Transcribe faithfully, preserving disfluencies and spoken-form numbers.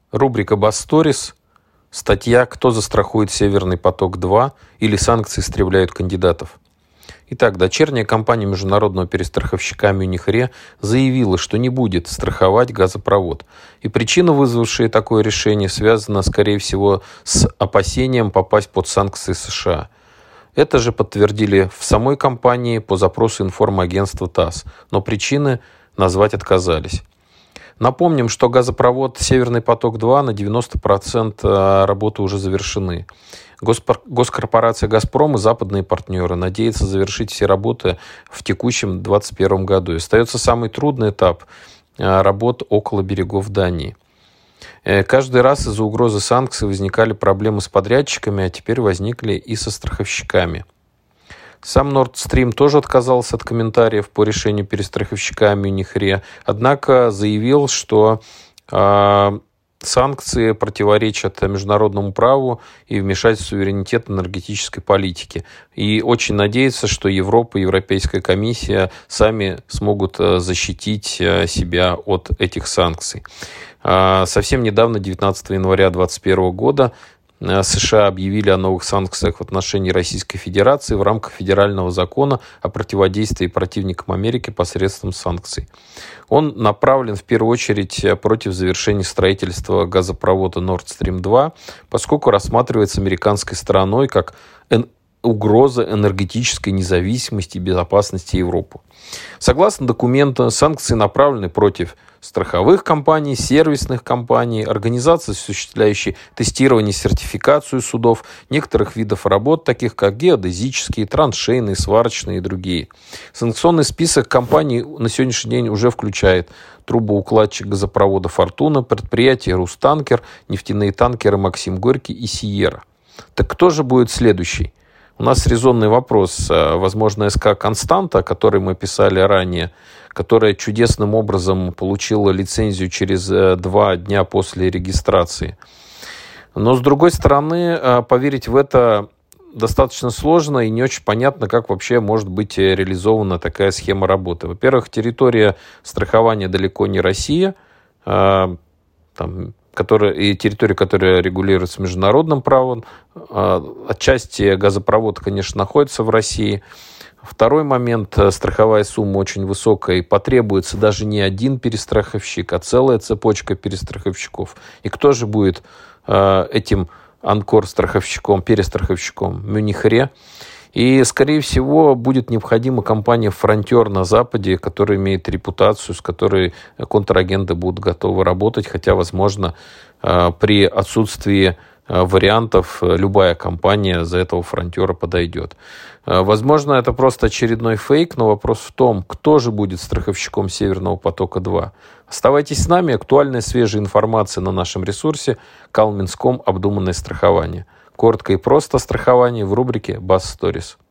Рубрика «Басторис». Статья «Кто застрахует Северный поток-два» или «Санкции истребляют кандидатов». Итак, дочерняя компания международного перестраховщика Munich Re заявила, что не будет страховать газопровод. И причина, вызвавшая такое решение, связана, скорее всего, с опасением попасть под санкции США. Это же подтвердили в самой компании по запросу информагентства ТАСС, но причины назвать отказались. Напомним, что газопровод «Северный поток-два» на девяносто процентов работы уже завершены. Госпор... Госкорпорация «Газпром» и западные партнеры надеются завершить все работы в текущем двадцать первом году. И остается самый трудный этап работ около берегов Дании. Каждый раз из-за угрозы санкций возникали проблемы с подрядчиками, а теперь возникли и со страховщиками. Сам Nord Stream тоже отказался от комментариев по решению перестраховщика Munich Re, однако заявил, что э, санкции противоречат международному праву и вмешать в суверенитет энергетической политики. И очень надеется, что Европа и Европейская комиссия сами смогут защитить себя от этих санкций. Э, совсем недавно, девятнадцатого января две тысячи двадцать первого года, США объявили о новых санкциях в отношении Российской Федерации в рамках федерального закона о противодействии противникам Америки посредством санкций. Он направлен в первую очередь против завершения строительства газопровода Nord Stream два, поскольку рассматривается американской стороной как угроза энергетической независимости и безопасности Европы. Согласно документу, санкции направлены против страховых компаний, сервисных компаний, организаций, осуществляющих тестирование и сертификацию судов, некоторых видов работ, таких как геодезические, траншейные, сварочные и другие. Санкционный список компаний на сегодняшний день уже включает трубоукладчик газопровода «Фортуна», предприятие «Рустанкер», нефтяные танкеры «Максим Горький» и «Сиера». Так кто же будет следующий? У нас резонный вопрос. Возможно, СК «Константа», о которой мы писали ранее, которая чудесным образом получила лицензию через два дня после регистрации. Но, с другой стороны, поверить в это достаточно сложно и не очень понятно, как вообще может быть реализована такая схема работы. Во-первых, территория страхования далеко не Россия, там, которая, и территория, которая регулируется международным правом. Отчасти газопровод, конечно, находится в России. Второй момент. Страховая сумма очень высокая, и потребуется даже не один перестраховщик, а целая цепочка перестраховщиков. И кто же будет этим анкор-страховщиком, перестраховщиком? Munich Re. И, скорее всего, будет необходима компания «Фронтер» на Западе, которая имеет репутацию, с которой контрагенты будут готовы работать, хотя, возможно, при отсутствии вариантов любая компания за этого «Фронтера» подойдет. Возможно, это просто очередной фейк, но вопрос в том, кто же будет страховщиком «Северного потока-два». Оставайтесь с нами. Актуальная свежая информация на нашем ресурсе калминс точка ком «Обдуманное страхование». Коротко и просто страхование в рубрике «Басторис».